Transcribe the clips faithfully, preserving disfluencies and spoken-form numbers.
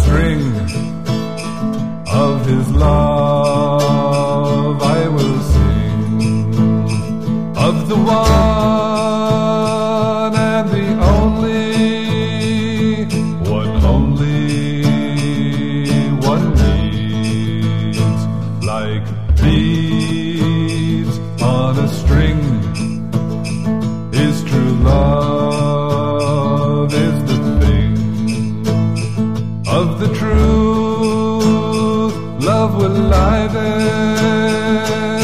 string of his love I will sing, of the one and the only, one only one needs, like beads on a string, is true love, is the thing of the truth. Love will lie there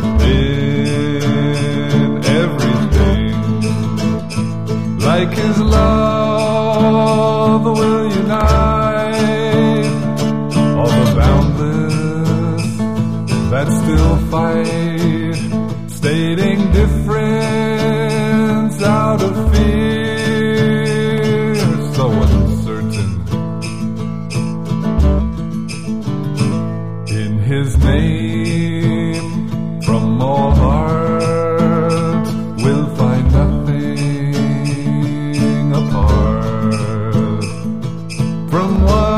within everything, like his love will unite all the boundless that still fight, stating difference out of fear, so uncertain. In his name, from all hearts, we'll find nothing apart. From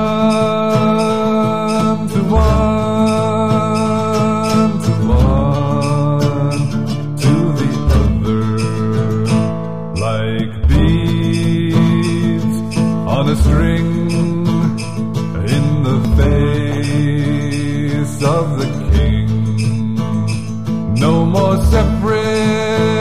one to one to one to the other, like beads on a string in the face of the king. No more separate